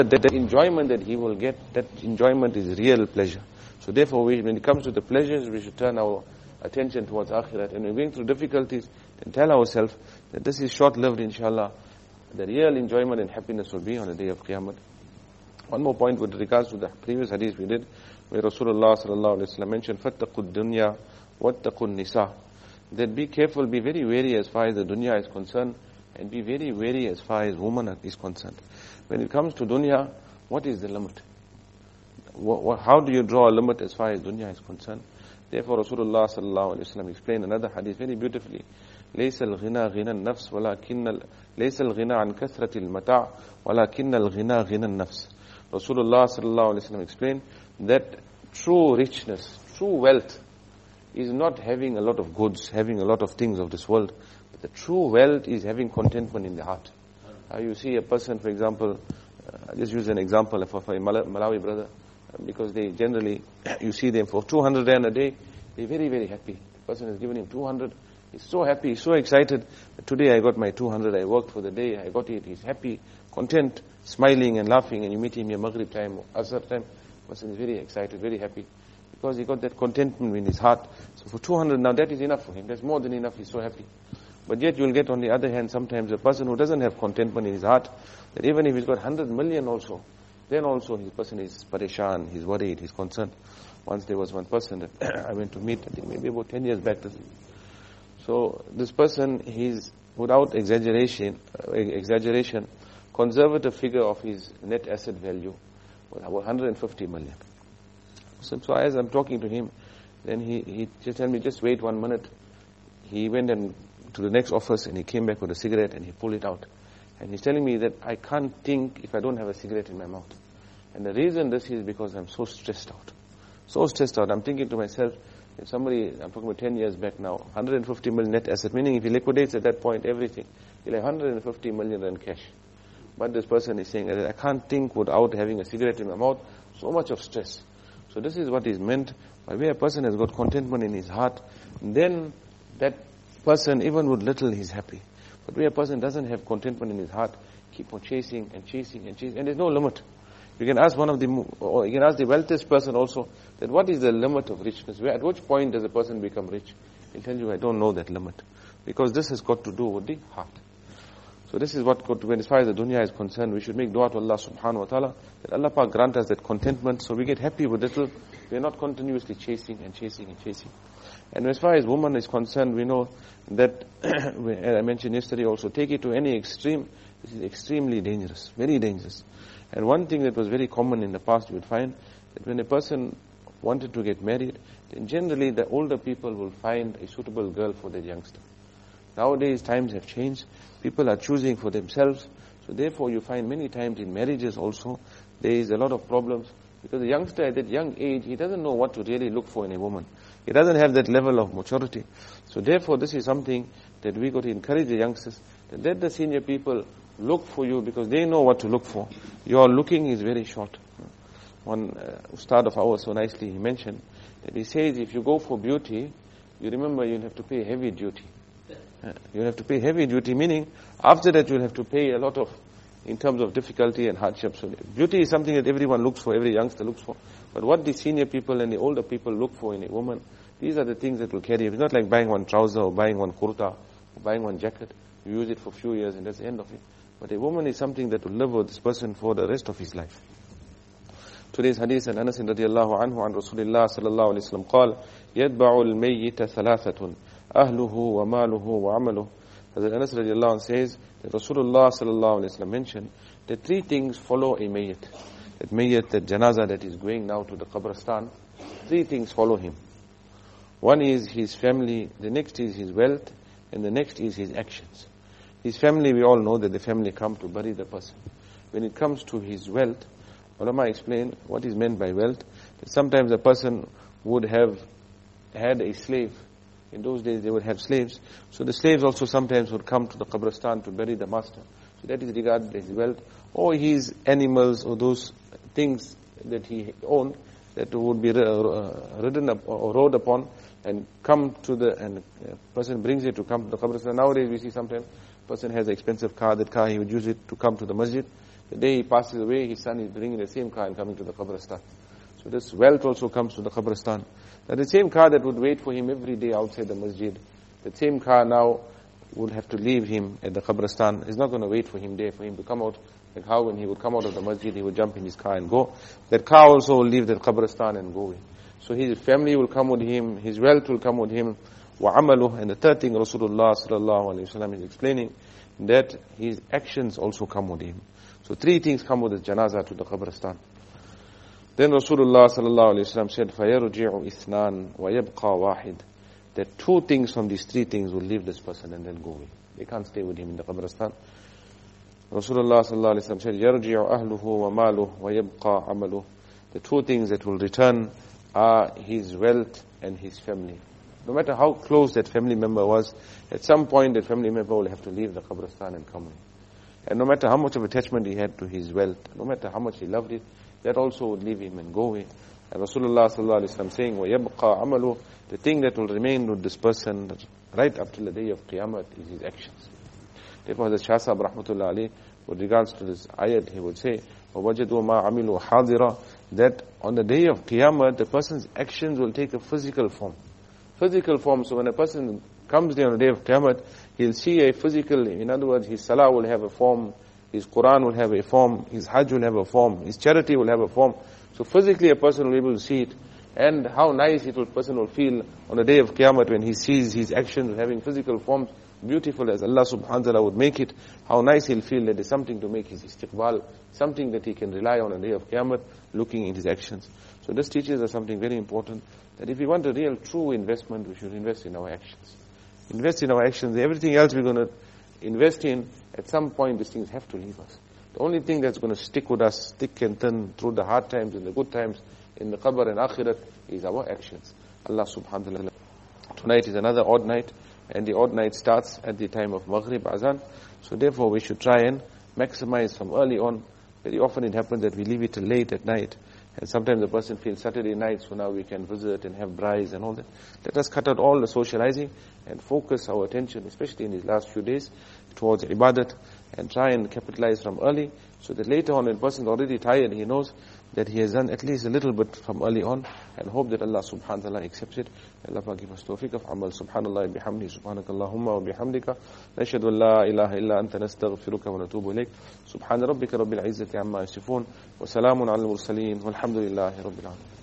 the enjoyment that he will get, that enjoyment is real pleasure. So therefore, when it comes to the pleasures, we should turn our attention towards akhirat. And when we're going through difficulties, then tell ourselves that this is short-lived, inshallah. The real enjoyment and happiness will be on the day of Qiyamah. One more point with regards to the previous hadith we did, where Rasulullah sallallahu alaihi wasallam mentioned, "Fattaqud dunya, wattaqun nisa." That be careful, be very wary as far as the dunya is concerned, and be very wary as far as woman is concerned. When it comes to dunya, what is the limit? How do you draw a limit as far as dunya is concerned? Therefore, Rasulullah sallallahu alaihi wasallam explained another hadith very beautifully. ليس الغنى غنى النفس ولكن ليس الغنى عن كثرة المتاع ولكن الغنى غنى النفس. Rasulullah sallallahu alaihi wasallam explained that true richness, true wealth, is not having a lot of goods, having a lot of things of this world. But the true wealth is having contentment in the heart. You see a person, for example, I just use an example for a Malawi brother, because they generally, you see them for 200 rand a day, they're very, very happy. The person has given him 200, he's so happy, he's so excited. Today I got my 200, I worked for the day, I got it, he's happy, content, smiling and laughing, and you meet him here Maghrib time or Asr time, the person is very excited, very happy, because he got that contentment in his heart. So for 200 now, that is enough for him, that's more than enough, he's so happy. But yet you'll get on the other hand sometimes a person who doesn't have contentment in his heart, that even if he's got 100 million also, then also his person is pareshan, he's worried, he's concerned. Once there was one person that I went to meet, I think maybe about 10 years back. So this person, he's, without exaggeration, conservative figure of his net asset value was about 150 million. So as I'm talking to him, then he just told me, just wait 1 minute. He went and to the next office and he came back with a cigarette and he pulled it out. And he's telling me that I can't think if I don't have a cigarette in my mouth. And the reason this is because I'm so stressed out. So stressed out. I'm thinking to myself, if somebody, I'm talking about 10 years back now, 150 million net asset, meaning if he liquidates at that point everything, he'll have 150 million in cash. But this person is saying, I can't think without having a cigarette in my mouth, so much of stress. So this is what is meant by where a person has got contentment in his heart, then that person, even with little, he's happy. But where a person doesn't have contentment in his heart, keep on chasing and chasing and chasing, and there's no limit. You can ask or you can ask the wealthiest person also, that what is the limit of richness? At which point does a person become rich? He'll tell you, I don't know that limit. Because this has got to do with the heart. So this is what, when as far as the dunya is concerned, we should make dua to Allah subhanahu wa ta'ala, that Allah Pak grant us that contentment, so we get happy with little, we are not continuously chasing and chasing and chasing. And as far as woman is concerned, we know that, as I mentioned yesterday also, take it to any extreme, this is extremely dangerous, very dangerous. And one thing that was very common in the past, you would find that when a person wanted to get married, then generally the older people will find a suitable girl for their youngster. Nowadays, times have changed. People are choosing for themselves. So therefore, you find many times in marriages also, there is a lot of problems. Because the youngster at that young age, he doesn't know what to really look for in a woman. He doesn't have that level of maturity. So therefore, this is something that we got to encourage the youngsters, that let the senior people look for you, because they know what to look for. Your looking is very short. One ustad of ours so nicely, he mentioned that he says, if you go for beauty, you remember you'll have to pay heavy duty. You'll have to pay heavy duty, meaning after that you'll have to pay a lot of, in terms of difficulty and hardship. So beauty is something that everyone looks for, every youngster looks for. But what the senior people and the older people look for in a woman, these are the things that will carry. It's not like buying one trouser or buying one kurta or buying one jacket. You use it for a few years and that's the end of it. But a woman is something that will live with this person for the rest of his life. Today's hadith and Anas radiallahu anhu an Rasulullah sallallahu alayhi wa sallam قال يتبع الميت ثلاثة أهله وماله وعمله. Hazrat Anas radiallahu anhu says that Rasulullah sallallahu alayhi wa sallam mentioned that three things follow a mayyit. That mayyit, that janazah that is going now to the qabristan, three things follow him. One is his family, the next is his wealth, and the next is his actions. His family, we all know that the family come to bury the person. When it comes to his wealth, ulama explain what is meant by wealth. That sometimes a person would have had a slave. In those days they would have slaves. So the slaves also sometimes would come to the qabristan to bury the master. So that is regarded as wealth. Or his animals or those things that he owned that would be ridden up or rode upon and come to and a person brings it to come to the qabristan. Nowadays we see sometimes person has an expensive car, that car he would use it to come to the masjid. The day he passes away, his son is bringing the same car and coming to the Qabristan. So this wealth also comes to the Qabristan. That the same car that would wait for him every day outside the masjid, the same car now would have to leave him at the Qabristan. He's not going to wait for him there, for him to come out. Like how when he would come out of the masjid, he would jump in his car and go. That car also will leave the Qabristan and go away. So his family will come with him, his wealth will come with him. وَعَمَلُهُ. And the third thing Rasulullah sallallahu alayhi wa sallam is explaining, that his actions also come with him. So three things come with the janazah to the Qabristan. Then Rasulullah sallallahu alayhi wa sallam said, فَيَرْجِعُ إِثْنَانِ وَيَبْقَى وَاحِدٌ. That two things from these three things will leave this person and then go away. They can't stay with him in the Qabristan. Rasulullah sallallahu alayhi wa sallam said, يَرْجِعُ أَهْلُهُ وَمَالُهُ وَيَبْقَى عَمَلُهُ. The two things that will return are his wealth and his family. No matter how close that family member was, at some point that family member will have to leave the Qabristan and come in. And no matter how much of attachment he had to his wealth, no matter how much he loved it, that also would leave him and go away. And Rasulullah sallallahu alayhi wa sallam saying, وَيَبْقَى عَمَلُهُ. The thing that will remain with this person right up till the day of Qiyamah is his actions. Therefore, the Shah Sahib rahmatullah alayhi, with regards to this ayat, he would say, وَوَجَدُوا مَا عَمِلُوا حَاضِرًا. That on the day of Qiyamah, the person's actions will take a physical form. Physical form. So when a person comes there on the day of Qiyamah, he'll see a physical, in other words, his salah will have a form, his Quran will have a form, his Hajj will have a form, his charity will have a form. So physically a person will be able to see it. And how nice a person will feel on the day of Qiyamah when he sees his actions having physical forms, beautiful as Allah subhanahu wa ta'ala would make it. How nice he'll feel that there's something to make his istiqbal, something that he can rely on the day of Qiyamah, looking in his actions. So this teaches us something very important, that if we want a real true investment, we should invest in our actions. Invest in our actions. Everything else we're going to invest in, at some point these things have to leave us. The only thing that's going to stick with us, thick and thin, through the hard times and the good times, in the qabr and akhirat, is our actions. Allah subhanahu wa ta'ala. Tonight is another odd night, and the odd night starts at the time of Maghrib Azan. So therefore we should try and maximize from early on. Very often it happens that we leave it till late at night. And sometimes the person feels Saturday night, so now we can visit and have braais and all that. Let us cut out all the socializing and focus our attention, especially in these last few days, towards ibadat, and try and capitalize from early, so that later on when a person is already tired, he knows that he has done at least a little bit from early on, and hope that Allah subhanahu wa ta'ala accepts it. Allah give us tawfiq of amal. Subhanallah bihamdi, subhanakallahumma wa bihamdika, nashhadu an la ilaha illa anta nastaghfiruka wa natubu ilayk. Subhana rabbika rabbil izzati amma yasifun, wa salamun ala al-mursaleen, walhamdulillahi rabbil alamin.